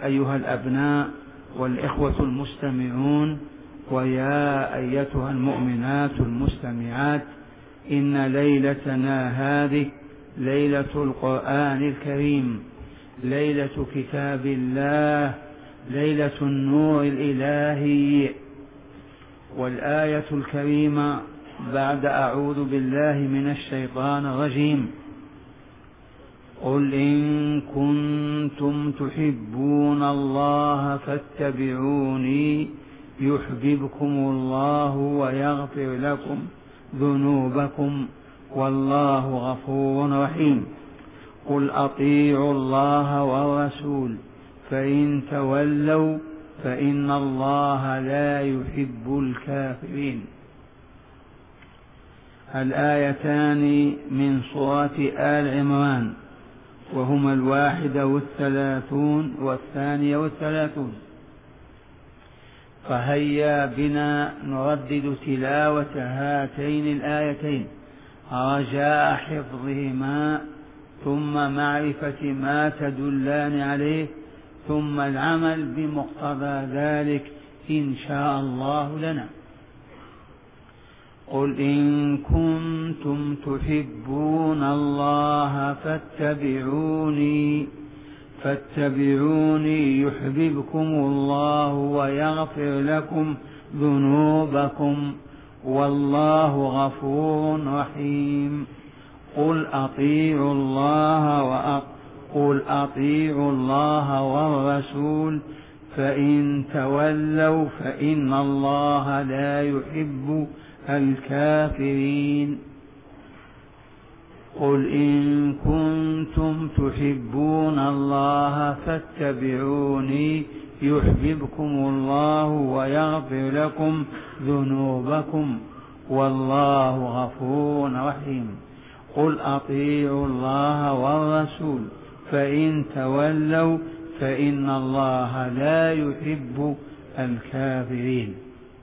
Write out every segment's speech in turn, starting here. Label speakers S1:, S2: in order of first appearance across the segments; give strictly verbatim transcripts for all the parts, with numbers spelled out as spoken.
S1: أيها الأبناء والإخوة المستمعون، ويا أيتها المؤمنات المستمعات، إن ليلتنا هذه ليلة القرآن الكريم، ليلة كتاب الله، ليلة النور الإلهي. والآية الكريمة بعد أعوذ بالله من الشيطان الرجيم: قل إن كنتم تحبون الله فاتبعوني يحببكم الله ويغفر لكم ذنوبكم والله غفور رحيم. قل أطيعوا الله والرسول فإن تولوا فإن الله لا يحب الكافرين. الآيتان من سورة آل عمران، وهما الواحدة والثلاثون والثانية والثلاثون. فهيا بنا نردد تلاوة هاتين الآيتين رجاء حفظهما، ثم معرفة ما تدلان عليه، ثم العمل بمقتضى ذلك إن شاء الله لنا. قل إن كنتم تحبون الله فاتبعوني فاتبعوني يحببكم الله ويغفر لكم ذنوبكم والله غفور رحيم. قل أطيعوا الله وأط... قل أطيعوا الله والرسول فإن تولوا فإن الله لا يحب الكافرين. قل إن كنتم تحبون الله فاتبعوني يحببكم الله ويغفر لكم ذنوبكم والله غفور رحيم. قل أطيعوا الله والرسول فإن تولوا فإن الله لا يحب الكافرين.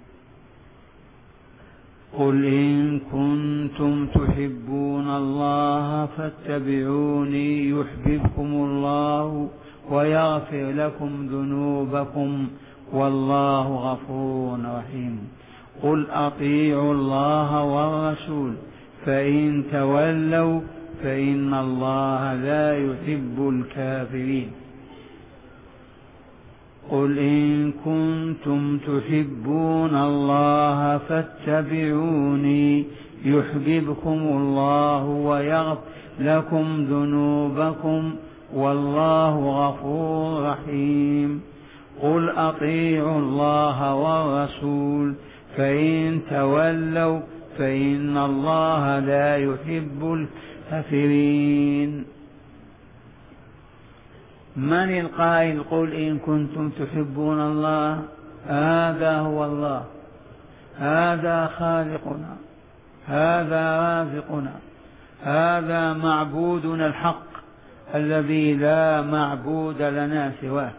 S1: قل إن كنتم تحبون الله فاتبعوني يحببكم الله ويغفر لكم ذنوبكم والله غفور رحيم. قل أطيعوا الله والرسول فإن تولوا فإن الله لا يحب الكافرين. قل إن كنتم تحبون الله فاتبعوني يحببكم الله ويغفر لكم ذنوبكم والله غفور رحيم. قل أطيعوا الله والرسول فإن تولوا فإن الله لا يحب الكافرين. من القائل قل إن كنتم تحبون الله؟ هذا هو الله، هذا خالقنا، هذا رازقنا، هذا معبودنا الحق الذي لا معبود لنا سواه،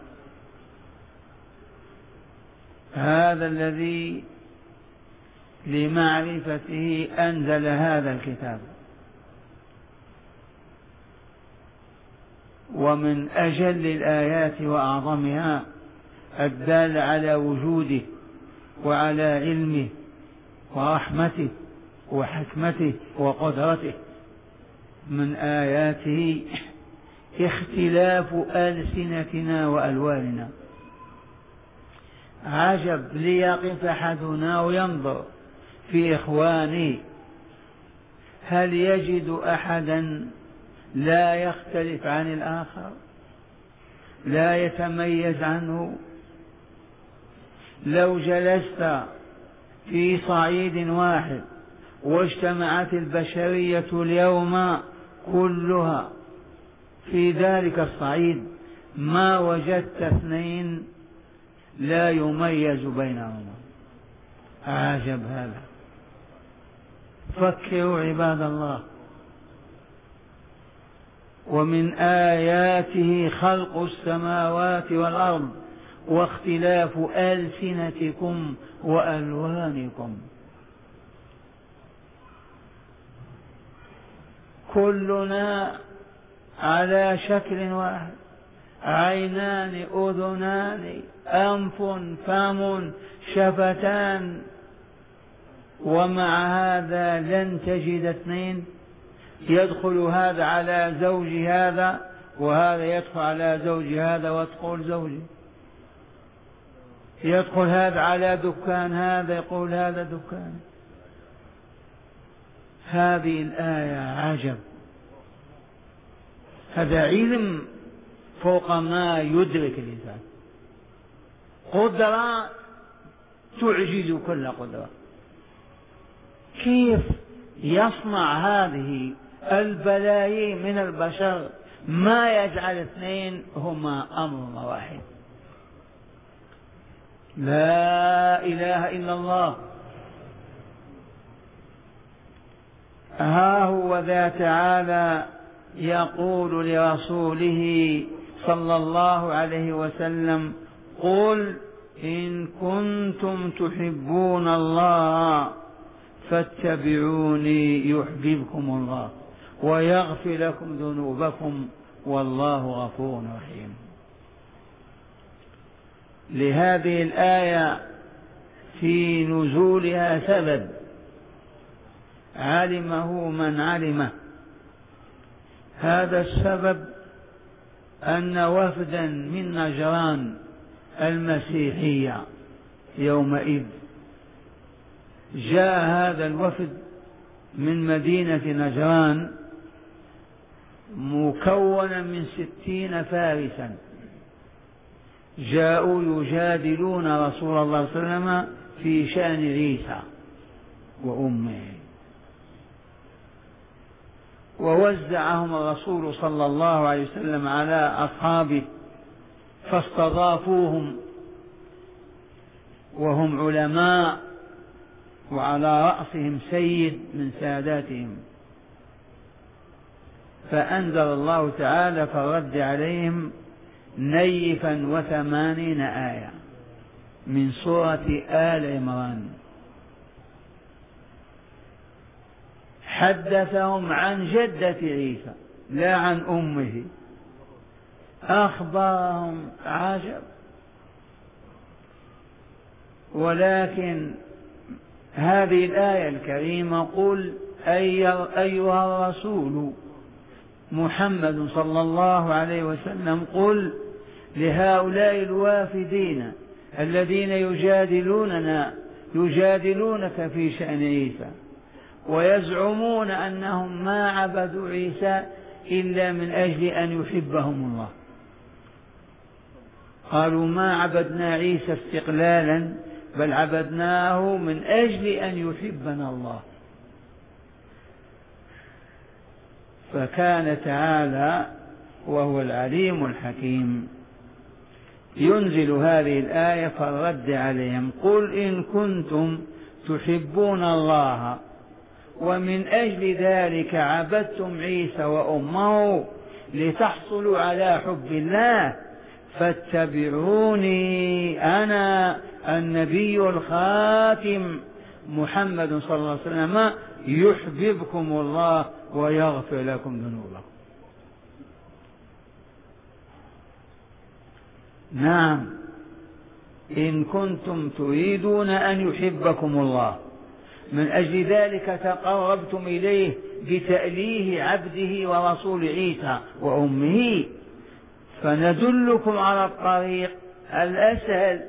S1: هذا الذي لمعرفته أنزل هذا الكتاب. ومن أجل الآيات وأعظمها الدال على وجوده وعلى علمه ورحمته وحكمته وقدرته، من آياته اختلاف ألسنتنا وألواننا. عجب ليقف أحدنا وينظر في إخوانه، هل يجد أحدا لا يختلف عن الآخر، لا يتميز عنه؟ لو جلست في صعيد واحد واجتمعت البشرية اليوم كلها في ذلك الصعيد ما وجدت اثنين لا يميز بينهما. عجب هذا. فكروا عباد الله. ومن آياته خلق السماوات والأرض واختلاف ألسنتكم وألوانكم. كلنا على شكل واحد، عينان أذنان أنف فم شفتان، ومع هذا لن تجد اثنين. يدخل هذا على زوج هذا وهذا يدخل على زوج هذا وتقول زوجي، يدخل هذا على دكان هذا يقول هذا دكان. هذه الآية عجب، هذا علم فوق ما يدرك الإنسان، قدرة تعجز كل قدرة. كيف يصنع هذه البلايين من البشر ما يجعل اثنين هما أمر واحد؟ لا إله إلا الله. ها هو ذا تعالى يقول لرسوله صلى الله عليه وسلم: قل إن كنتم تحبون الله فاتبعوني يحببكم الله ويغفر لكم ذنوبكم والله غفور رحيم. لهذه الآية في نزولها سبب علمه من علمه. هذا السبب أن وفدا من نجران المسيحية يومئذ جاء هذا الوفد من مدينة نجران مكونا من ستين فارسا، جاءوا يجادلون رسول الله صلى الله عليه وسلم في شأن عيسى وأمه، ووزعهم الرسول صلى الله عليه وسلم على أصحابه فاستضافوهم وهم علماء وعلى رأسهم سيد من ساداتهم، فأنزل الله تعالى فالرد عليهم نيفا وثمانين آية من سورة آل عمران. حدثهم عن جدة عيسى لا عن أمه، أخبرهم عجب. ولكن هذه الآية الكريمة: قل أيها الرسول محمد صلى الله عليه وسلم قل لهؤلاء الوافدين الذين يجادلوننا يجادلونك في شأن عيسى ويزعمون أنهم ما عبدوا عيسى إلا من أجل أن يحبهم الله. قالوا ما عبدنا عيسى استقلالا بل عبدناه من أجل أن يحبنا الله. فكان تعالى وهو العليم الحكيم ينزل هذه الآية فالرد عليهم: قل إن كنتم تحبون الله ومن أجل ذلك عبدتم عيسى وأمه لتحصلوا على حب الله فاتبعوني أنا النبي الخاتم محمد صلى الله عليه وسلم يحببكم الله ويغفر لكم ذنوبكم. نعم، إن كنتم تريدون أن يحبكم الله من أجل ذلك تقربتم إليه بتأليه عبده ورسول عيسى وأمه، فندلكم على الطريق الأسهل: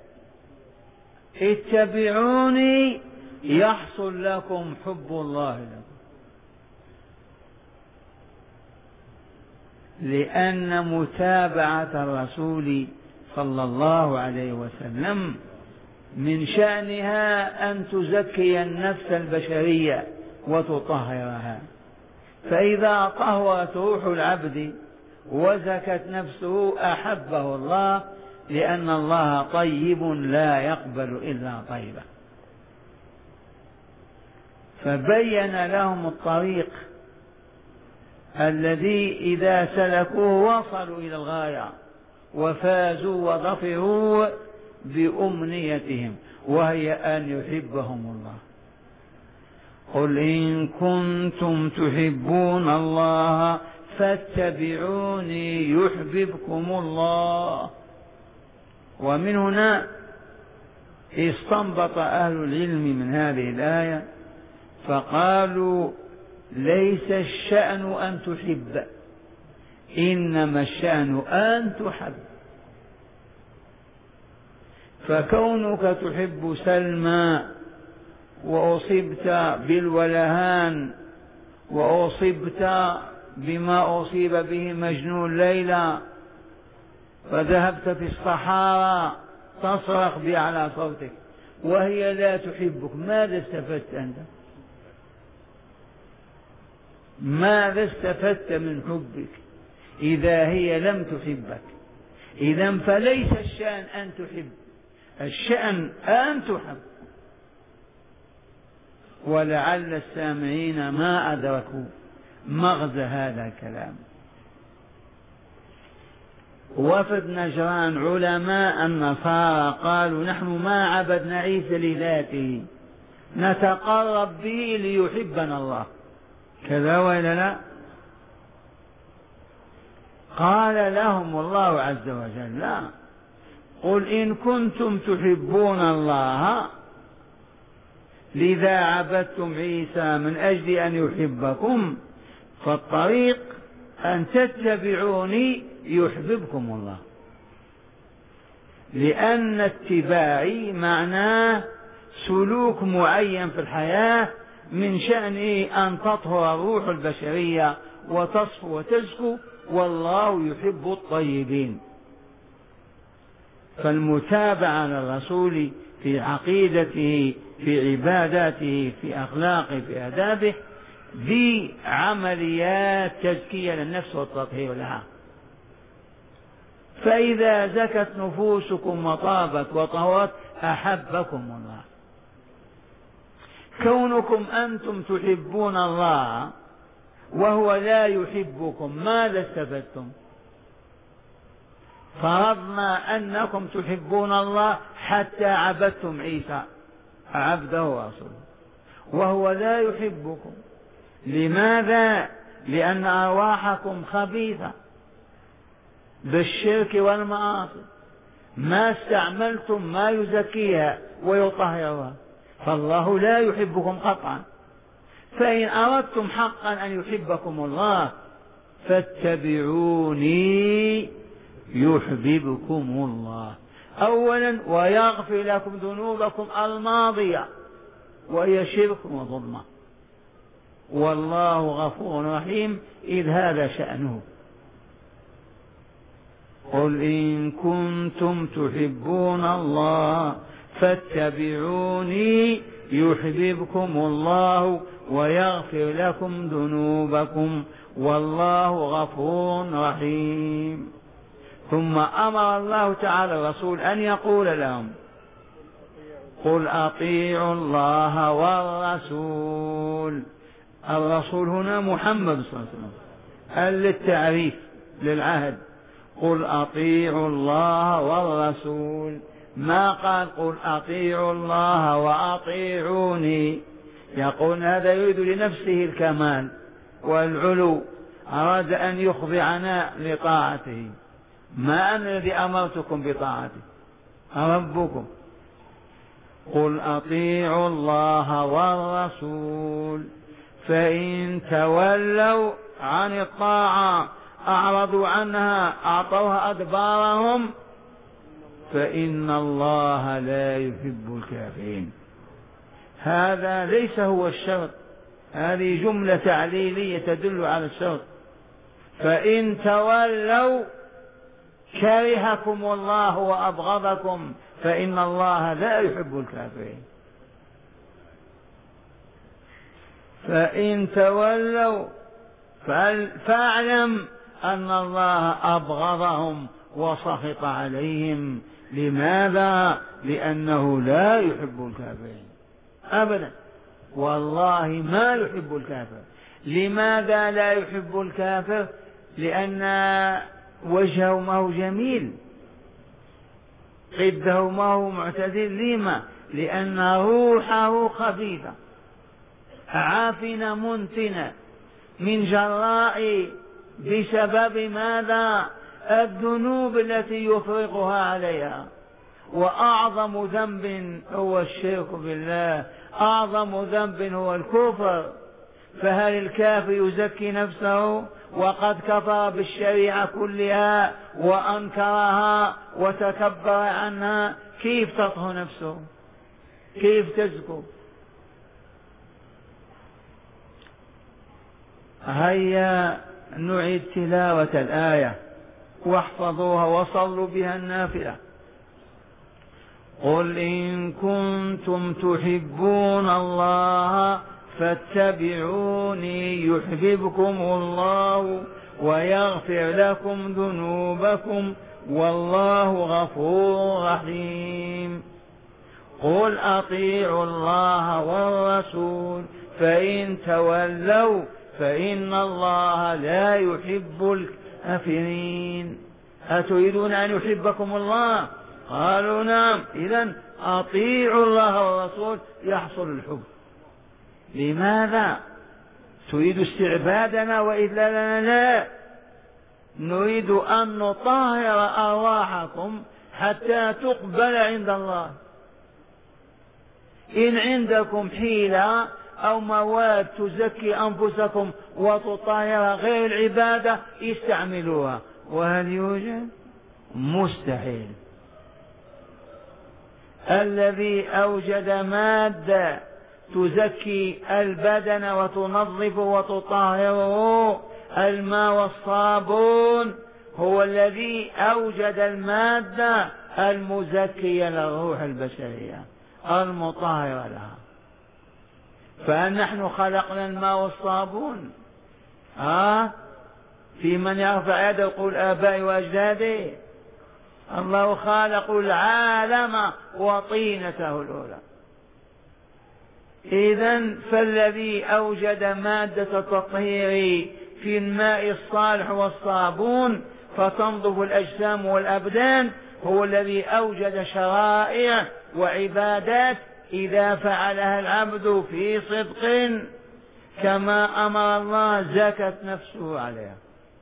S1: اتبعوني يحصل لكم حب الله لكم. لأن متابعة الرسول صلى الله عليه وسلم من شأنها أن تزكي النفس البشرية وتطهرها، فإذا طهرت روح العبد وزكت نفسه أحبه الله، لأن الله طيب لا يقبل إلا طيبا. فبين لهم الطريق الذي إذا سلكوه وصلوا إلى الغاية وفازوا وظفروا بأمنيتهم وهي أن يحبهم الله. قل إن كنتم تحبون الله فاتبعوني يحببكم الله. ومن هنا استنبط أهل العلم من هذه الآية فقالوا ليس الشأن أن تحب، إنما الشأن أن تحب. فكونك تحب سلمى وأصبت بالولهان وأصبت بما أصيب به مجنون ليلى فذهبت في الصحارى تصرخ بأعلى صوتك وهي لا تحبك، ماذا استفدت أنت؟ ماذا استفدت من حبك إذا هي لم تحبك؟ إذن فليس الشأن أن تحب، الشأن أن تحب. ولعل السامعين ما أدركوا مغزى هذا الكلام. وفد نجران علماء النصارى قالوا نحن ما عبدنا عيسى لذاته، نتقرب به ليحبنا الله، كذا ولا لا؟ قال لهم الله عز وجل لا، قل إن كنتم تحبون الله لذا عبدتم عيسى من أجل أن يحبكم، فالطريق أن تتبعوني يحببكم الله. لأن اتباعي معناه سلوك معين في الحياة من شأنه أن تطهر الروح البشرية وتصفو وتزكو، والله يحب الطيبين. فالمتابعة للرسول في عقيدته في عباداته في أخلاقه في آدابه ذي عمليات تزكية للنفس والتطهير لها. فإذا زكت نفوسكم وطابت وطهرت أحبكم الله. كونكم أنتم تحبون الله وهو لا يحبكم ماذا استفدتم؟ فرضنا أنكم تحبون الله حتى عبدتم عيسى عبده ورسوله وهو لا يحبكم. لماذا؟ لأن أرواحكم خبيثة بالشرك والمعاصي، ما استعملتم ما يزكيها ويطهرها، فالله لا يحبكم قطعا. فإن أردتم حقا أن يحبكم الله فاتبعوني يحببكم الله أولا ويغفر لكم ذنوبكم الماضية وهي شرك وظلمة، والله غفور رحيم إذ هذا شأنه. قل إن كنتم تحبون الله فاتبعوني يحببكم الله ويغفر لكم ذنوبكم والله غفور رحيم. ثم أمر الله تعالى الرسول أن يقول لهم قل أطيعوا الله والرسول. الرسول هنا محمد صلى الله عليه وسلم للتعريف للعهد. قل أطيعوا الله والرسول، ما قال قل أطيعوا الله وأطيعوني. يقول هذا يريد لنفسه الكمال والعلو، أراد أن يخضعنا لطاعته. ما أنا الذي أمرتكم بطاعته، ربكم. قل أطيعوا الله والرسول فإن تولوا عن الطاعة أعرضوا عنها أعطوها أدبارهم فإن الله لا يحب الكافرين. هذا ليس هو الشرط، هذه جملة تعليلية تدل على الشرط. فإن تولوا كرهكم الله وأبغضكم فإن الله لا يحب الكافرين. فإن تولوا فاعلم أن الله أبغضهم وسخط عليهم. لماذا؟ لأنه لا يحب الكافرين أبدا، والله ما يحب الكافر. لماذا لا يحب الكافر؟ لأن وجهه ما هو جميل، قده ما هو معتدل. لما؟ لأن روحه خبيثة عافنة منتنة من جراء بسبب ماذا؟ الذنوب التي يفرقها عليها. وأعظم ذنب هو الشرك بالله، أعظم ذنب هو الكفر. فهل الكافر يزكي نفسه وقد كفر بالشريعة كلها وأنكرها وتكبر عنها؟ كيف تطهر نفسه؟ كيف تزكو؟ هيا نعيد تلاوة الآية واحفظوها وصلوا بها النافلة. قل إن كنتم تحبون الله فاتبعوني يحببكم الله ويغفر لكم ذنوبكم والله غفور رحيم. قل أطيعوا الله والرسول فإن تولوا فإن الله لا يحب الكافرين. أتريدون أن يحبكم الله؟ قالوا نعم. إذن أطيعوا الله والرسول يحصل الحب. لماذا؟ تريد استعبادنا وإذلالنا؟ لا، نريد أن نطهر أرواحكم حتى تقبل عند الله. إن عندكم حيلة أو مواد تزكي أنفسكم وتطهر غير العبادة استعملوها. وهل يوجد؟ مستحيل. الذي أوجد مادة تزكي البدن وتنظف وتطهره الماء والصابون هو الذي أوجد المادة المزكية للروح البشرية المطهرة لها. فهل نحن خلقنا الماء والصابون؟ آه في من يرفع يده يقول آبائي وأجدادي؟ الله خالق العالم وطينته الأولى. إذن فالذي أوجد مادة التطهير في الماء الصالح والصابون فتنظف الأجسام والأبدان هو الذي أوجد شرائع وعبادات إذا فعلها العبد في صدق كما أمر الله زكت نفسه عليها.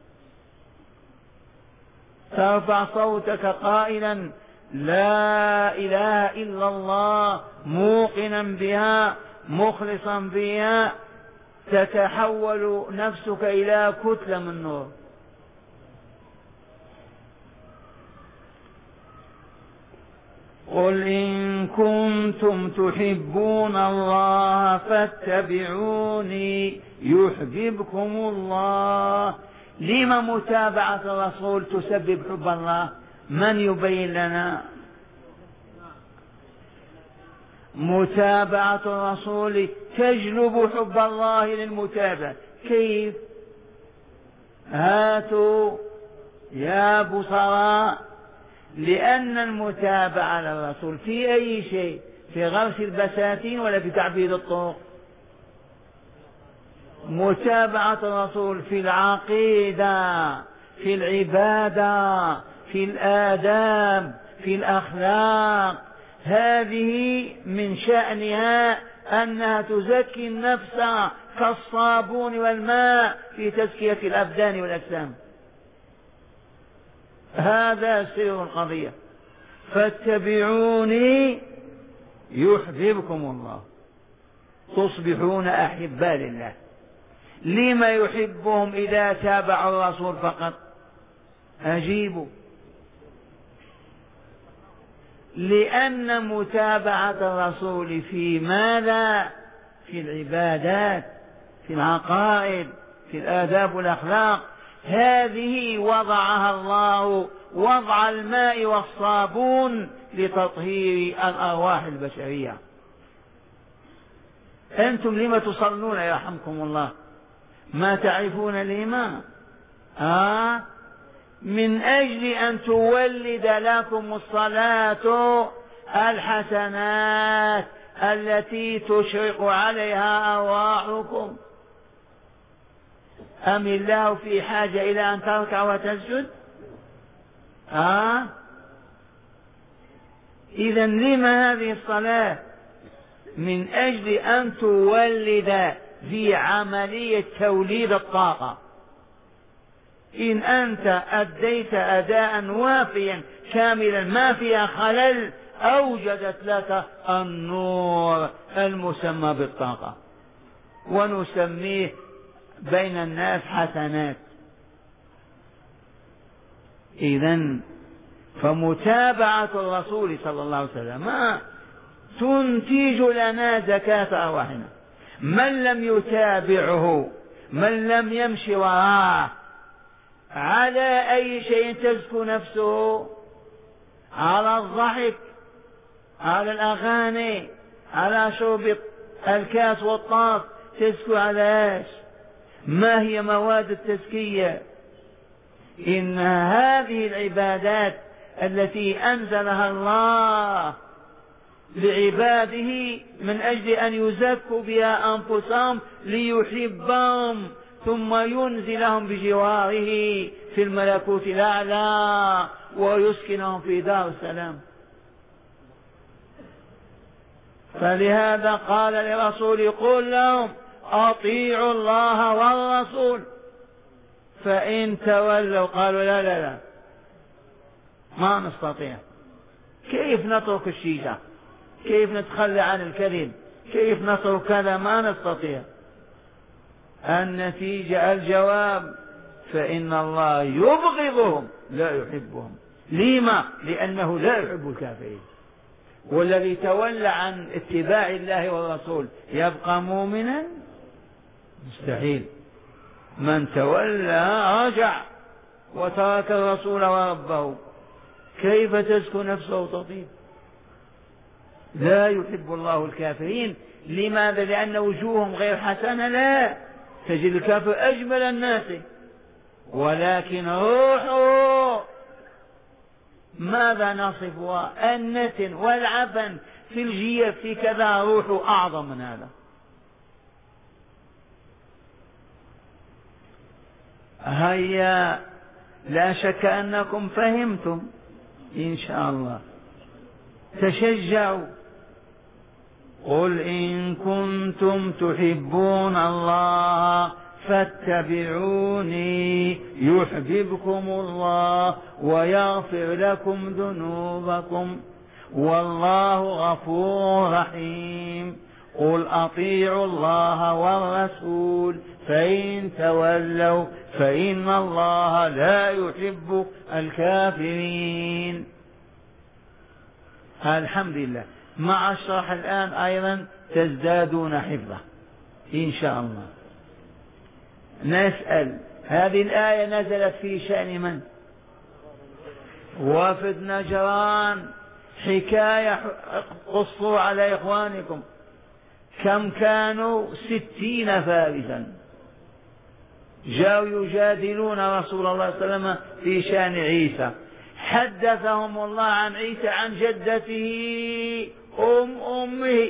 S1: ترفع صوتك قائلا لا إله إلا الله موقنا بها مخلصا بها تتحول نفسك إلى كتلة من نور. قل إن كنتم تحبون الله فاتبعوني يحببكم الله. لما متابعة الرسول تسبب حب الله؟ من يبين لنا؟ متابعة الرسول تجلب حب الله للمتابعة. كيف؟ هاتوا يا بصراء. لأن المتابعة للرسول في أي شيء؟ في غرس البساتين ولا في تعبيد الطرق؟ متابعة الرسول في العقيدة، في العبادة، في الآداب، في الأخلاق. هذه من شأنها أنها تزكي النفس كالصابون والماء في تزكية الأبدان والأجسام. هذا سر القضية. فاتبعوني يحببكم الله تصبحون أحباء لله. لما يحبهم إذا تابعوا الرسول فقط؟ أجيبوا. لأن متابعة الرسول في ماذا؟ في العبادات، في العقائد، في الآداب والأخلاق. هذه وضعها الله وضع الماء والصابون لتطهير الأرواح البشرية. أنتم لما تصلون يرحمكم الله؟ ما تعرفون لما؟ آه من أجل أن تولد لكم الصلاة الحسنات التي تشرق عليها أرواحكم. أم الله في حاجة إلى أن تركع وتسجد؟ آه إذا لما هذه الصلاة؟ من أجل أن تولد في عملية توليد الطاقة. إن أنت أديت أداء وافيا كاملا ما فيها خلل أوجدت لك النور المسمى بالطاقة، ونسميه بين الناس حسنات. إذن فمتابعة الرسول صلى الله عليه وسلم تنتج لنا زكاة أرواحنا. من لم يتابعه، من لم يمشي وراءه، على أي شيء تزكو نفسه؟ على الضحك، على الأغاني، على شرب الكاس والطاس، تزكو على ايش؟ ما هي مواد التزكية؟ إن هذه العبادات التي أنزلها الله لعباده من أجل أن يزكوا بها أنفسهم ليحبهم ثم ينزلهم بجواره في الملكوت الأعلى ويسكنهم في دار السلام. فلهذا قال لرسول قل لهم أطيعوا الله والرسول فإن تولوا قالوا لا لا لا ما نستطيع. كيف نترك الشيشة؟ كيف نتخلى عن الكذب؟ كيف نترك كذا؟ ما نستطيع. النتيجة الجواب فإن الله يبغضهم لا يحبهم. لما؟ لأنه لا يحب الكافرين. والذي تولى عن اتباع الله والرسول يبقى مؤمنا؟ مستحيل. من تولى رجع وترك الرسول وربه، كيف تزكو نفسه وتطيب؟ لا يحب الله الكافرين. لماذا؟ لأن وجوههم غير حسنة. لا تجد الكافر أجمل الناس ولكن روحه ماذا نصفها؟ النتن والعفن في الجيف في كذا، روحه أعظم من هذا. هيا لا شك أنكم فهمتم إن شاء الله. تشجعوا. قل إن كنتم تحبون الله فاتبعوني يحببكم الله ويغفر لكم ذنوبكم والله غفور رحيم. قل أطيعوا الله والرسول فإن تولوا فإن الله لا يحب الكافرين. الحمد لله. مع الشرح الآن أيضا تزدادون حفظه إن شاء الله. نسأل، هذه الآية نزلت في شأن من؟ وفد نجران. حكاية قصوا على إخوانكم. كم كانوا؟ ستين فارسا جاءوا يجادلون رسول الله صلى الله عليه وسلم في شأن عيسى. حدثهم الله عن عيسى عن جدته أم أمه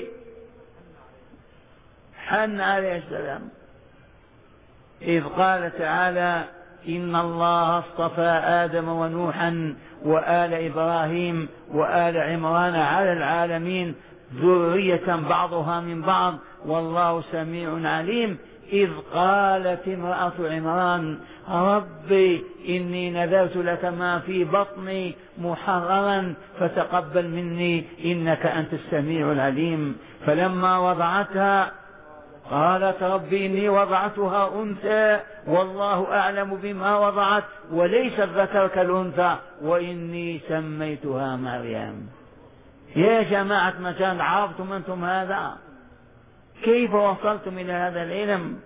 S1: حنة عليه السلام، إذ قال تعالى إن الله اصطفى آدم ونوحا وآل إبراهيم وآل عمران على العالمين ذرية بعضها من بعض والله سميع عليم. إذ قالت امرأة عمران ربي إني نذرت لك ما في بطني محررا فتقبل مني إنك أنت السميع العليم. فلما وضعتها قالت ربي إني وضعتها أنثى والله أعلم بما وضعت وليس الذكر كالأنثى وإني سميتها مريم. يا جماعة مكان، عرفتم أنتم هذا؟ كيف وصلتم إلى هذا العلم؟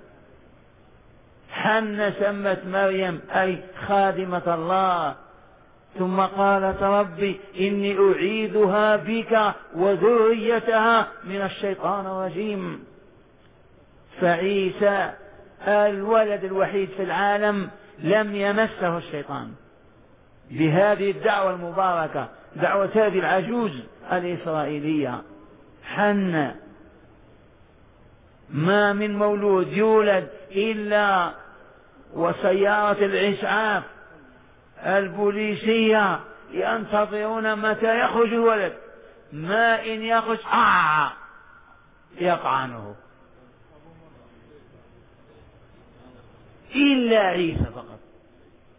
S1: حنة سمت مريم أي خادمة الله، ثم قالت ربي إني أعيذها بك وذريتها من الشيطان الرجيم. فعيسى الولد الوحيد في العالم لم يمسه الشيطان بهذه الدعوة المباركة، دعوة هذه العجوز الإسرائيلية حنة. ما من مولود يولد إلا وسيارة الإسعاف البوليسية ينتظرون متى يخرج الولد، ما إن يخرج آه يقعنه، إلا عيسى فقط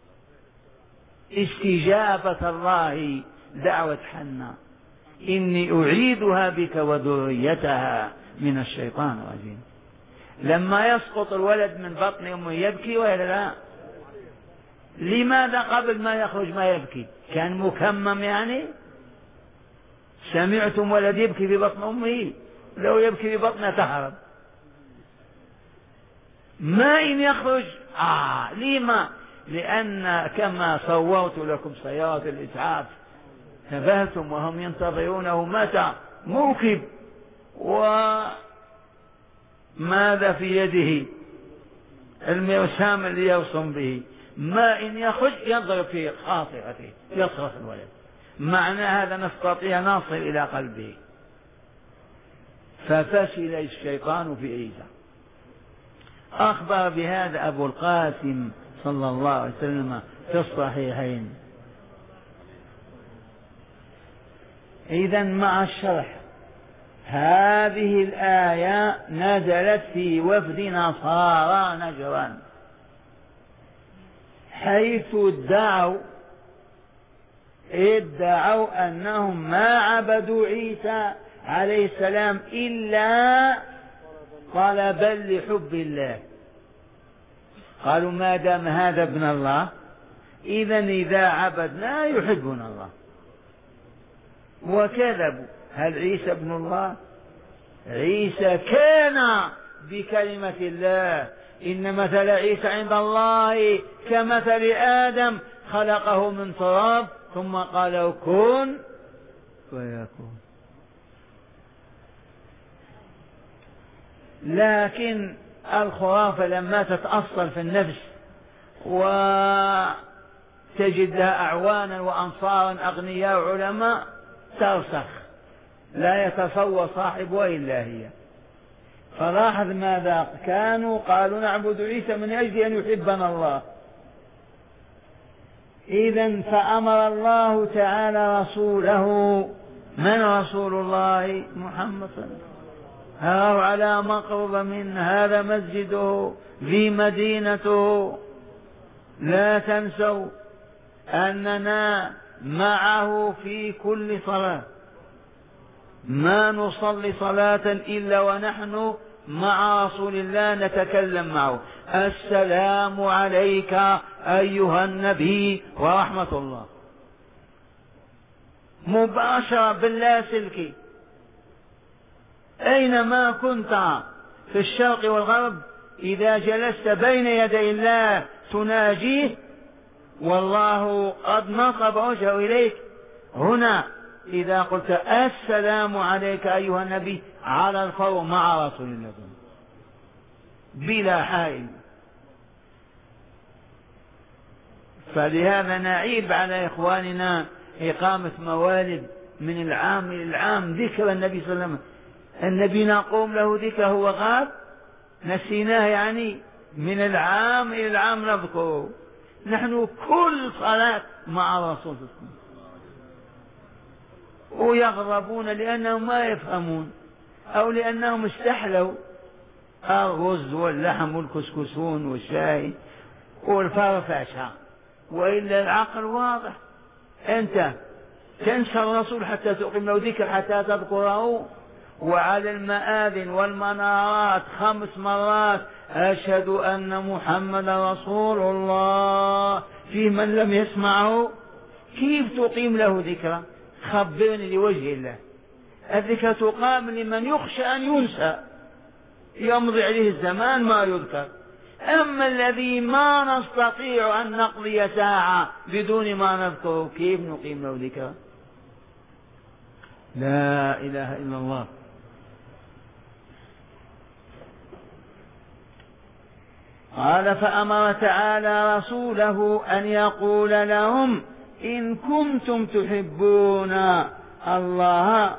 S1: استجابة الله دعوة حنة: إني أعيدها بك وذريتها من الشيطان الرجيم. لما يسقط الولد من بطن أمه يبكي ولا لا؟ لماذا قبل ما يخرج ما يبكي؟ كان مكمم يعني؟ سمعتم ولد يبكي في بطن أمه؟ لو يبكي في بطنه تهرب. ما إن يخرج آه لما؟ لأن كما صورت لكم سيارة الإسعاف نبهتم وهم ينتظرونه متى موكب وماذا في يده المرسام اللي يرسم به، ما إن يخرج يضرب في خاطرته يصرخ الولد. معنى هذا نستطيع نصل إلى قلبه. ففشل الشيطان في عيسى. أخبر بهذا أبو القاسم صلى الله عليه وسلم في الصحيحين. إذن مع الشرح، هذه الآية نزلت في وفد نصارى نجران، حيث ادعوا ادعوا أنهم ما عبدوا عيسى عليه السلام إلا طلبا لحب الله. قالوا ما دام هذا ابن الله إذن إذا عبدنا يحبنا الله. وكذبوا. هل عيسى ابن الله؟ عيسى كان بكلمة الله. إن مثل عيسى عند الله كمثل آدم خلقه من تراب ثم قال له كن فيكون. لكن الخرافة لما تتأصل في النفس وتجد لها أعوانا وأنصارا أغنياء وعلماء ترسخ، لا يتصور صاحبها إلا هي. فلاحظ ماذا كانوا قالوا نعبد عيسى من أجل أن يحبنا الله. إذن فأمر الله تعالى رسوله، من رسول الله؟ محمد صلى الله عليه وسلم، ها على مقرب من هذا مسجده في مدينته. لا تنسوا أننا معه في كل صلاة، ما نصلي صلاة إلا ونحن مع رسول الله نتكلم معه: السلام عليك أيها النبي ورحمة الله، مباشرة باللاسلكي. أينما كنت في الشرق والغرب إذا جلست بين يدي الله تناجيه والله قد نصب وجهه إليك. هنا إذا قلت السلام عليك أيها النبي على الفور مع رسول الله بلا حائل. فلهذا نعيب على إخواننا إقامة موالد من العام إلى العام ذكر النبي صلى الله عليه وسلم. النبي نقوم له ذكر هو غاب نسيناه، يعني من العام إلى العام نذكره. نحن كل صلاة مع الرسول صلى الله عليه وسلم. ويغضبون لأنهم ما يفهمون أو لأنهم استحلوا الرز واللحم والكسكسون والشاي والفرفشة، وإلا العقل واضح. أنت تنسى الرسول حتى تقيم له ذكر حتى تذكره. وعلى المآذن والمنارات خمس مرات أشهد أن محمد رسول الله. في من لم يسمعه كيف تقيم له ذكرى؟ خبرني لوجه الله. الذكر تقام لمن يخشى أن ينسى، يمضي عليه الزمان ما يذكر. أما الذي ما نستطيع أن نقضي ساعة بدون ما نذكره كيف نقيم له ذكرى؟ لا إله إلا الله. قال فأمر تعالى رسوله أن يقول لهم إن كنتم تحبون الله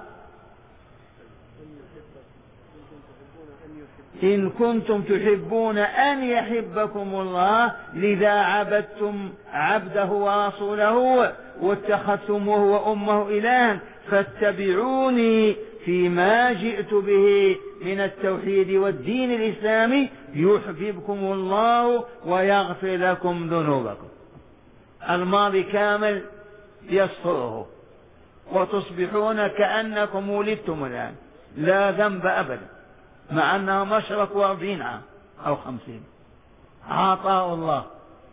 S1: إن كنتم تحبون أن يحبكم الله لذا عبدتم عبده ورسوله واتخذتموه وأمه إلها فاتبعوني فيما جئت به من التوحيد والدين الإسلامي يحببكم الله ويغفر لكم ذنوبكم. الماضي كامل يسطره، وتصبحون كأنكم ولدتم الآن، لا ذنب أبدا، مع أنهم أشركوا أربعين عام أو خمسين. عطاء الله.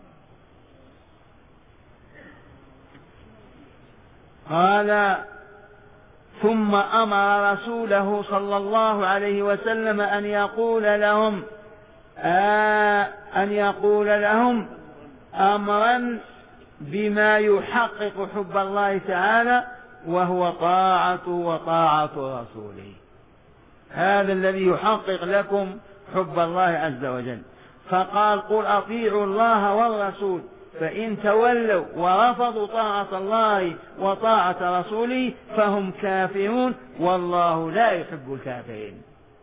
S1: قال: ثم أمر رسوله صلى الله عليه وسلم أن يقول لهم آه أن يقول لهم أمرا بما يحقق حب الله تعالى، وهو طاعة وطاعة رسوله. هذا الذي يحقق لكم حب الله عز وجل. فقال: قل أطيعوا الله والرسول، فإن تولوا ورفضوا طاعة الله وطاعة رسوله فهم كافرون، والله لا يحب الكافرين.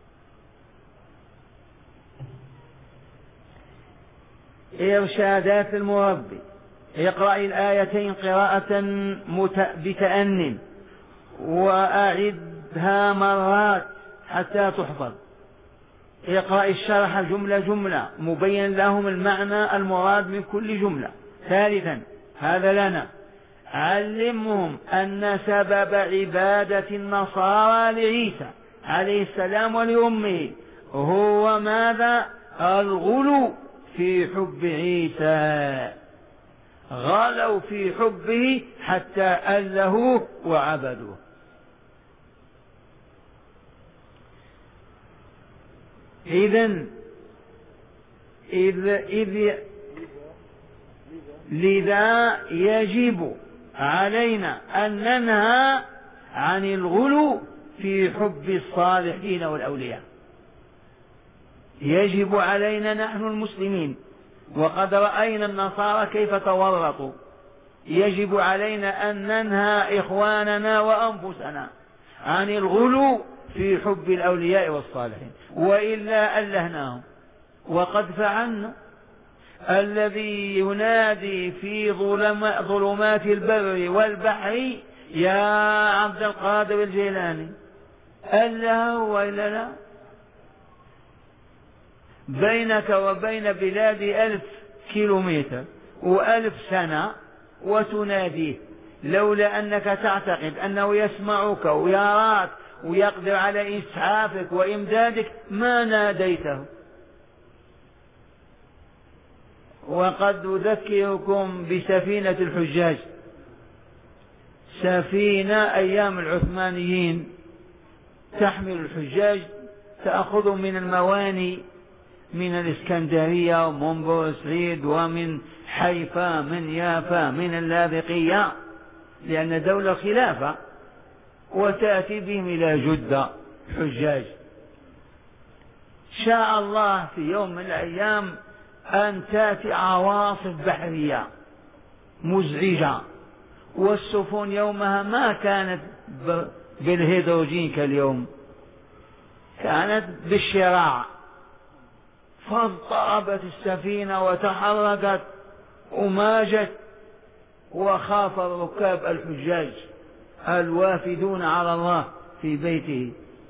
S1: إرشادات المربي: اقرأ الآيتين قراءة بتأن، وأعدها مرات حتى تحفظ. اقرأ الشرح جملة جملة مبين لهم المعنى المراد من كل جملة. ثالثا، هذا لنا، علمهم أن سبب عبادة النصارى لعيسى عليه السلام ولأمه هو ماذا؟ الغلو في حب عيسى، غلوا في حبه حتى ألهوه وعبدوه. إذن إذ إذ لذا يجب علينا أن ننهى عن الغلو في حب الصالحين والأولياء. يجب علينا نحن المسلمين، وقد رأينا النصارى كيف تورطوا، يجب علينا أن ننهى إخواننا وأنفسنا عن الغلو في حب الأولياء والصالحين، وإلا ألهناهم. وقد فعلنا. الذي ينادي في ظلمات البر والبحر يا عبد القادر الجيلاني، أله وإلا لا؟ بينك وبين بلاد ألف كيلومتر وألف سنة وتناديه، لولا أنك تعتقد أنه يسمعك ويراك ويقدر على إسعافك وإمدادك ما ناديته. وقد أذكركم بسفينة الحجاج، سفينة أيام العثمانيين تحمل الحجاج، تأخذ من المواني من الإسكندرية ومن بورسعيد ومن حيفا من يافا من اللاذقية، لأن دولة خلافة، وتأتي بهم إلى جدة حجاج. شاء الله في يوم من الأيام أن تأتي عواصف بحرية مزعجة، والسفن يومها ما كانت بالهيدروجين كاليوم، كانت بالشراع، فاضطربت السفينة وتحركت وماجت، وخاف الركاب الحجاج الوافدون على الله في بيته،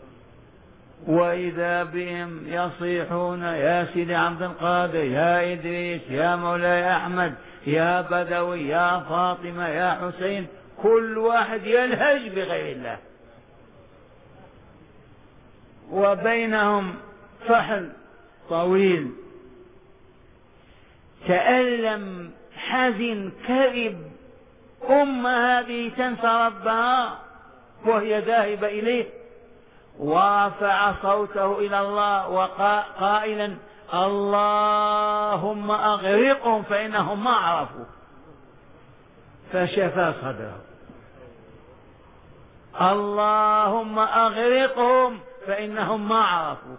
S1: وإذا بهم يصيحون يا سيدي عبد القادر، يا إدريس، يا مولاي أحمد، يا بدوي، يا فاطمة، يا حسين، كل واحد يلهج بغير الله، وبينهم فحل طويل. تألم، حزن، كرب، أم هذه تنسى ربها وهي ذاهبة إليه، ورفع صوته إلى الله وقائلا اللهم أغرقهم فإنهم ما عرفوا، فشفى صدره. اللهم أغرقهم فإنهم ما عرفوا.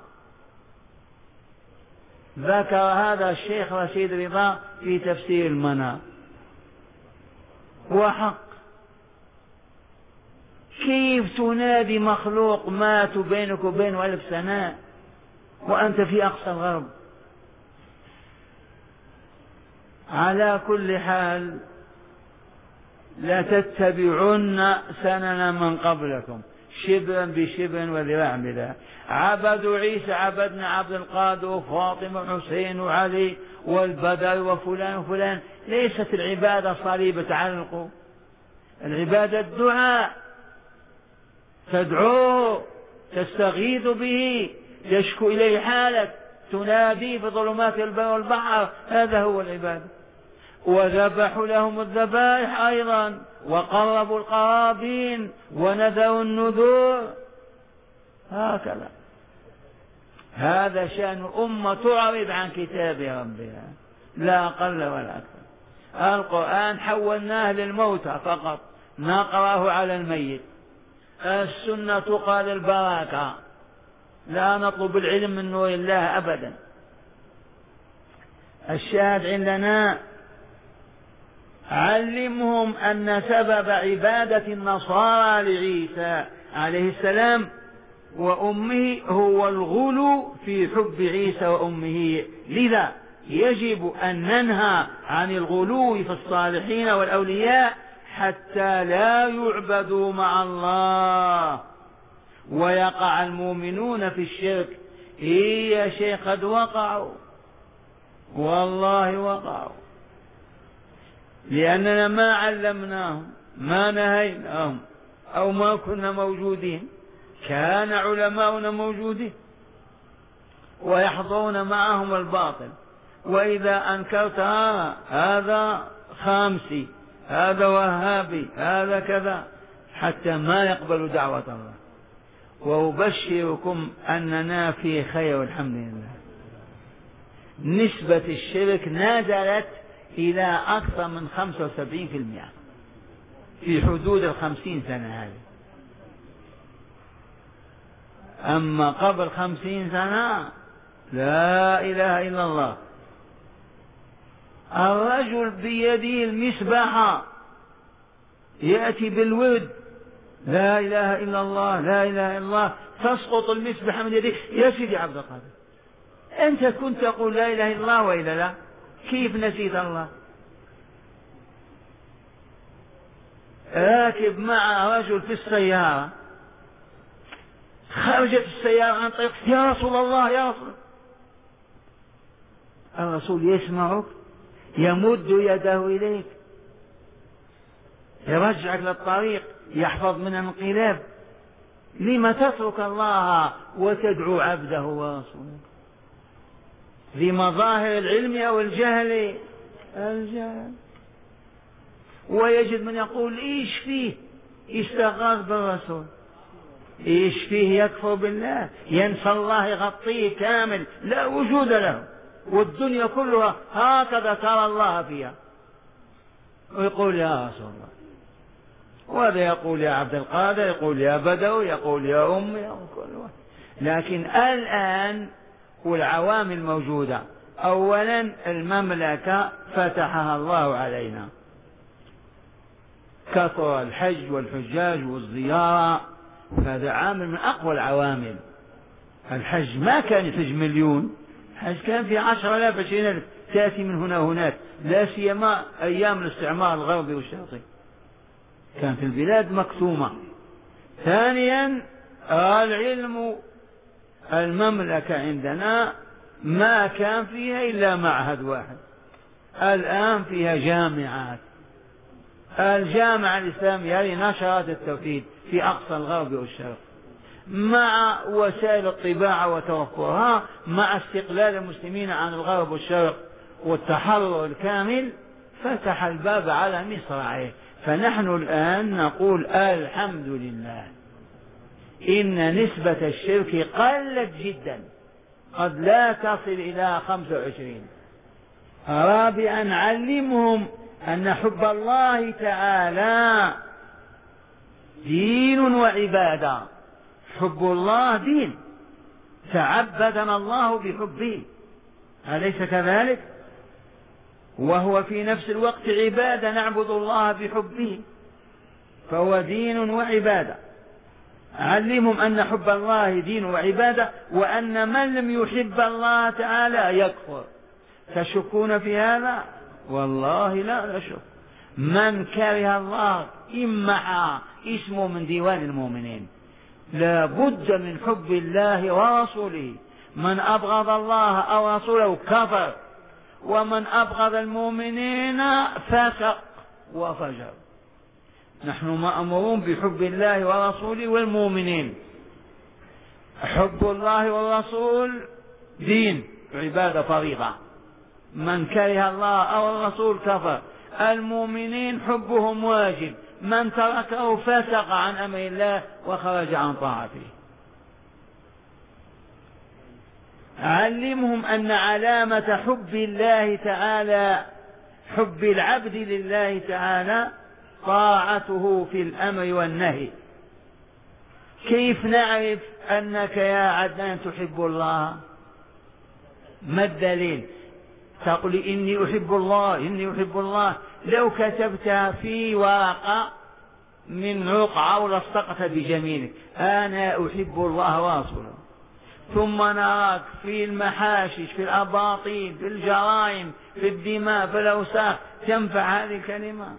S1: ذكر هذا الشيخ رشيد رضا في تفسير المنار. وحق، كيف تنادي مخلوق مات بينك وبينه ألف سنة وأنت في أقصى الغرب؟ على كل حال، لا تتبعن سنن من قبلكم، شبرا بشبر وذراع بذراع. عبدوا عيسى، عبدنا عبد القادر وفاطمة وحسين وعلي والبدر وفلان وفلان. ليست العبادة صليب تعلقوا، العبادة الدعاء، تدعوه، تستغيث به، تشكو إليه حالك، تنادي في ظلمات البر والبحر، هذا هو العبادة. وذبحوا لهم الذبائح أيضا، وقربوا القرابين، ونذروا النذور، هكذا. هذا شأن أمة تعرض عن كتاب ربها، لا أقل ولا أكثر. القرآن حولناه للموتى فقط، نقرأه على الميت. السنة قال البركة، لا نطلب العلم من نور الله أبدا. الشاهد عندنا علمهم أن سبب عبادة النصارى لعيسى عليه السلام وأمه هو الغلو في حب عيسى وأمه، لذا يجب أن ننهى عن الغلو في الصالحين والأولياء حتى لا يعبدوا مع الله ويقع المؤمنون في الشرك. إيه يا شيخ قد وقعوا، والله وقعوا، لأننا ما علمناهم، ما نهيناهم، أو ما كنا موجودين. كان علماؤنا موجودين ويحضرون معهم الباطل، وإذا أنكرت هذا خامسي، هذا وهابي، هذا كذا، حتى ما يقبل دعوة الله. وأبشركم أننا في خير والحمد لله. نسبة الشرك نزلت إلى أكثر من خمسة وسبعين في المئة في حدود الخمسين سنة هذه. أما قبل خمسين سنة لا إله إلا الله. الرجل بيده المسبحة يأتي بالورد، لا إله إلا الله لا إله إلا الله، تسقط المسبحة من يديه. يا سيدي عبد القادر، أنت كنت تقول لا إله إلا الله وإلا لا؟ كيف نسيت الله؟ راكب مع رجل في السيارة، خرجت السيارة عن طريق، يا رسول الله يا رسول. الرسول يسمعك، يمد يده إليك، يرجعك للطريق، يحفظ من الانقلاب. لما تترك الله وتدعو عبده ورسوله؟ لمظاهر العلم أو الجهل؟ الجهل. ويجد من يقول إيش فيه، استغاث بالرسول، إيش فيه، يكفر بالله، ينسى الله، يغطيه كامل، لا وجود له، والدنيا كلها هكذا ترى الله فيها، ويقول يا رسول الله. وهذا يقول يا عبد القادر، يقول يا بدو، يقول يا أمي، يقول كل واحد. لكن الآن والعوامل موجودة. أولا المملكة فتحها الله علينا، كثر الحج والحجاج والزيارة، فهذا عامل من أقوى العوامل. الحج ما كان يحج مليون، الحج كان في عشر آلاف عشرين ألف تأتي من هنا وهناك، لا سيما أيام الاستعمار الغربي والشرقي، كانت البلاد مكتومة. ثانيا العلم، المملكة عندنا ما كان فيها إلا معهد واحد، الآن فيها جامعات. الجامعة الإسلامية هذه نشرت التوحيد في أقصى الغرب والشرق، مع وسائل الطباعة وتوفرها، مع استقلال المسلمين عن الغرب والشرق والتحرر الكامل، فتح الباب على مصراعيه. فنحن الآن نقول الحمد لله إن نسبة الشرك قلت جدا، قد لا تصل إلى خمسة وعشرين. رابعا علمهم أن حب الله تعالى دين وعبادة. حب الله دين، تعبدنا الله بحبه، أليس كذلك؟ وهو في نفس الوقت عبادة، نعبد الله بحبه، فهو دين وعبادة. علمهم أن حب الله دين وعبادة، وأن من لم يحب الله تعالى يكفر. تشكون في هذا؟ والله لا نشك. من كره الله امحى اسمه من ديوان المؤمنين، لا بد من حب الله ورسوله. من أبغض الله أو رسوله كفر، ومن أبغض المؤمنين فسق وفجر. نحن مأمورون بحب الله ورسوله والمؤمنين. حب الله والرسول دين، عبادة فريضة، من كره الله أو الرسول كفر. المؤمنين حبهم واجب، من تركه فسق عن أمر الله وخرج عن طاعته. علمهم أن علامة حب الله تعالى، حب العبد لله تعالى، طاعته في الأمر والنهي. كيف نعرف أنك يا عدنان تحب الله؟ ما الدليل؟ تقول إني أحب الله إني أحب الله، لو كتبت في ورقة من رقعة ولصقت بجميلك أنا أحب الله ورسوله، ثم نراك في المحاشش، في الأباطيل، في الجرائم، في الدماء، في الأوساخ، تنفع هذه الكلمة؟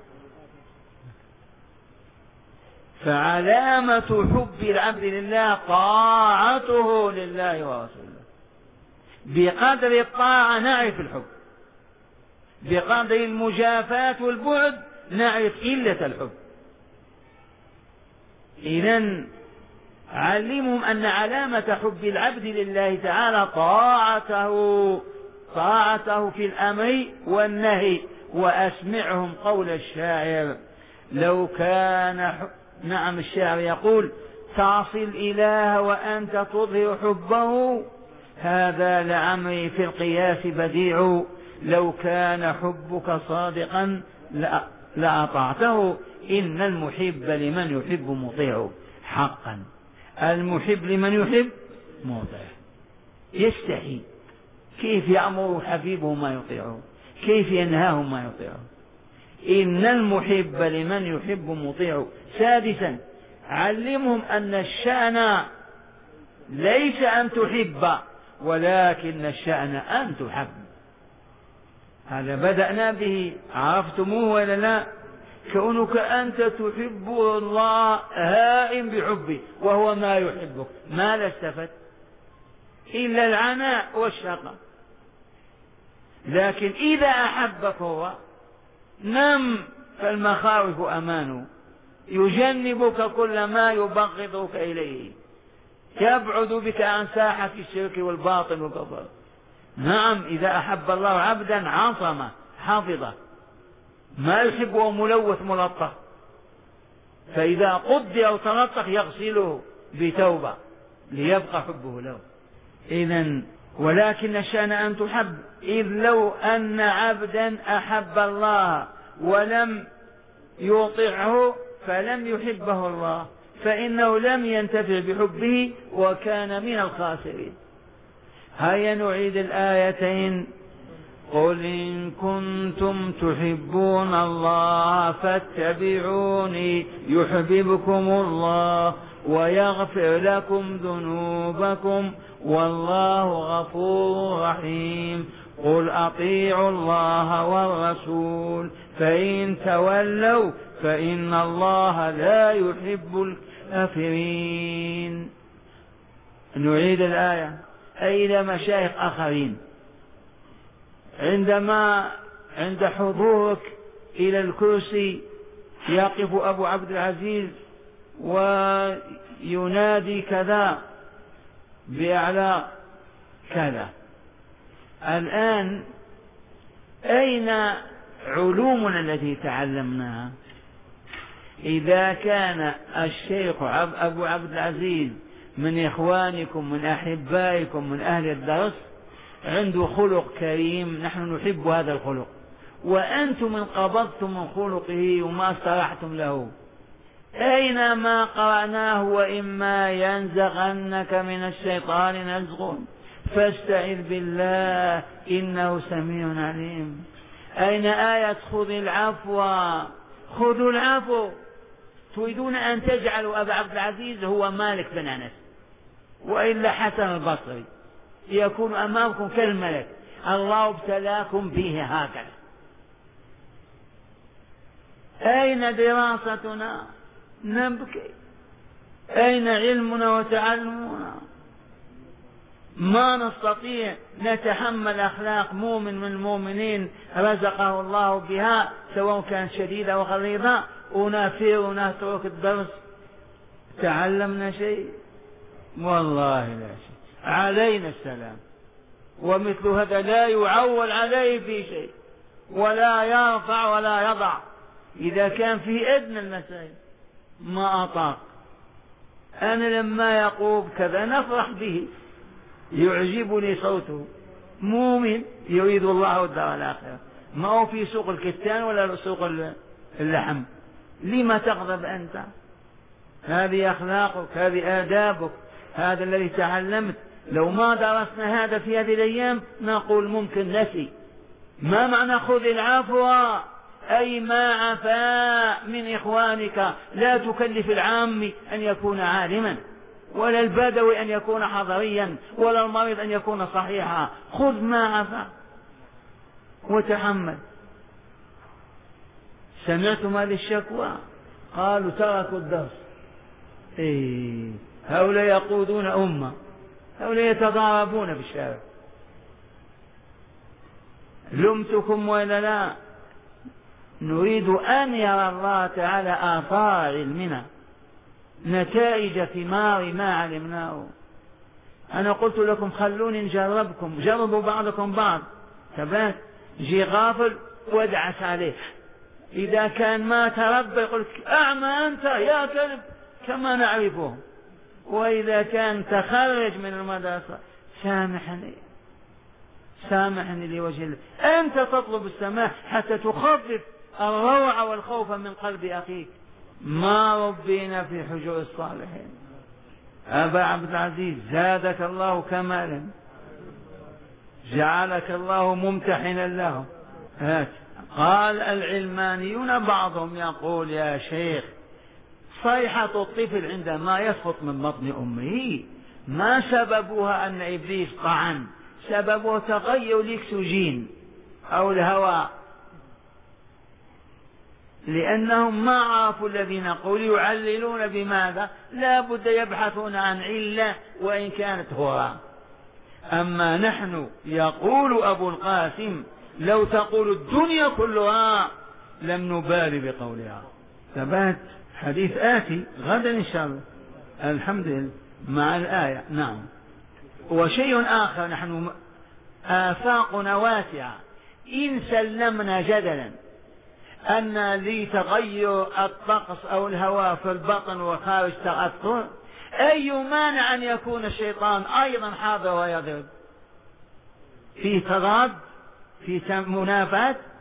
S1: فعلامة حب العبد لله طاعته لله ورسوله. بقدر الطاعة نعرف الحب، بقدر المجافاة والبعد نعرف قلة الحب. إذن علمهم أن علامة حب العبد لله تعالى طاعته، طاعته في الأمر والنهي. وأسمعهم قول الشاعر: لو كان حب، نعم الشاعر يقول: تعصي الإله وأنت تظهر حبه، هذا لعمري في القياس بديع. لو كان حبك صادقا لأطعته، إن المحب لمن يحب مطيع. حقا المحب لمن يحب مطيع، يستحي كيف يأمر حبيبه ما يطيعه، كيف ينهاه ما يطيعه. إن المحب لمن يحب مطيع. سادسا علمهم أن الشأن ليس أن تحب، ولكن الشأن أن تحب. هذا بدأنا به، عرفتموه ولا لا؟ كونك أنت تحب الله هائم بحبه وهو ما يحبك، ما لا استفدت إلا العناء والشقاء. لكن إذا أحبك هو نم فالمخاوف أمانه، يجنبك كل ما يبغضك إليه، يبعد بك عن ساحة الشرك والباطل والكفر. نعم إذا أحب الله عبدا عصمه حافظه، ما يحبه ملوث ملطخ، فإذا قضي أو تلطخ يغسله بتوبة ليبقى حبه له. إذن ولكن الشأن أن تحب، إذ لو أن عبدا أحب الله ولم يطعه فلم يحبه الله، فإنه لم ينتفع بحبه وكان من الخاسرين. هيا نعيد الآيتين: قل إن كنتم تحبون الله فاتبعوني يحببكم الله ويغفر لكم ذنوبكم والله غفور رحيم. قل أطيعوا الله والرسول فإن تولوا فإن الله لا يحب الكافرين. نعيد الآية. أي إلى مشايخ آخرين، عندما عند حضورك إلى الكرسي يقف أبو عبد العزيز وينادي كذا بأعلى كذا. الآن أين علومنا التي تعلمناها؟ إذا كان الشيخ أبو عبد العزيز من إخوانكم من أحبائكم من أهل الدرس عنده خلق كريم، نحن نحب هذا الخلق، وأنتم من قبضتم من خلقه وما استرحتم له، أين ما قرأناه: وإما ينزغنك من الشيطان نزغ فاستعذ بالله إنه سميع عليم. أين آية خذ العفو؟ خذوا العفو. تريدون أن تجعلوا أبا عبد العزيز هو مالك بن أنس وإلا حسن البصري، يكون أمامكم كالملك. الله ابتلاكم به هكذا. أين دراستنا؟ نبكي. أين علمنا وتعلمنا؟ ما نستطيع نتحمل أخلاق مؤمن من المؤمنين رزقه الله بها سواء كان شديدة أو غليظة ونافر ونترك الدرس. تعلمنا شيء؟ والله لا شيء. علينا السلام. ومثل هذا لا يعول عليه في شيء ولا يرفع ولا يضع إذا كان في أدنى المسائل ما أطاق. أنا لما يقول كذا نفرح به، يعجبني صوته، مؤمن يريد الله الدار الآخرة، ما هو في سوق الكتان ولا سوق اللحم. لما تغضب أنت؟ هذه أخلاقك، هذه آدابك، هذا الذي تعلمت. لو ما درسنا هذا في هذه الأيام نقول ممكن نسي. ما معنى خذ العفو؟ أي ما عفا من إخوانك. لا تكلف العام أن يكون عالما، ولا البدوي أن يكون حضريا، ولا المريض أن يكون صحيحا. خذ ما عفا وتحمل. سمعتم هذه الشكوى؟ قالوا تركوا الدرس. إيه، هؤلاء يقودون أمة، هؤلاء يتضاربون في الشارع. لمتكم ولا لا؟ نريد أن يرى الله تعالى آثار علمنا، نتائج ثمار ما علمناه. أنا قلت لكم خلوني نجربكم، جربوا بعضكم بعض. ثبات جي غافل وادعس عليه، إذا كان ما تربى يقول أعمى أنت يا كلب كما نعرفه، وإذا كان تخرج من المدرسة سامحني سامحني لوجه الله. أنت تطلب السماح حتى تخفف الروع والخوف من قلب أخيك. ما ربينا في حجور الصالحين. أبا عبد العزيز زادك الله كمالا، جعلك الله ممتحنا له. هات. قال العلمانيون بعضهم يقول يا شيخ صيحة الطفل عندما يسقط من بطن أمه ما سببها أن إبليس طعن، سببه تغير الأكسجين أو الهواء، لأنهم ما عرفوا الذين قولوا يعللون بماذا؟ لا بد يبحثون عن علة وإن كانت هراء. أما نحن يقول أبو القاسم لو تقول الدنيا كلها لم نبالي بقولها. ثبات حديث آتي غدا إن شاء الله الحمد لله مع الآية. نعم. وشيء آخر، نحن آفاقنا واسعة. إن سلمنا جدلا أن لتغير الطقس أو الهواء في البطن وخارج تأثر، أي مانع أن يكون الشيطان أيضا حاضر ويضرب؟ في تضاد، في منافاة.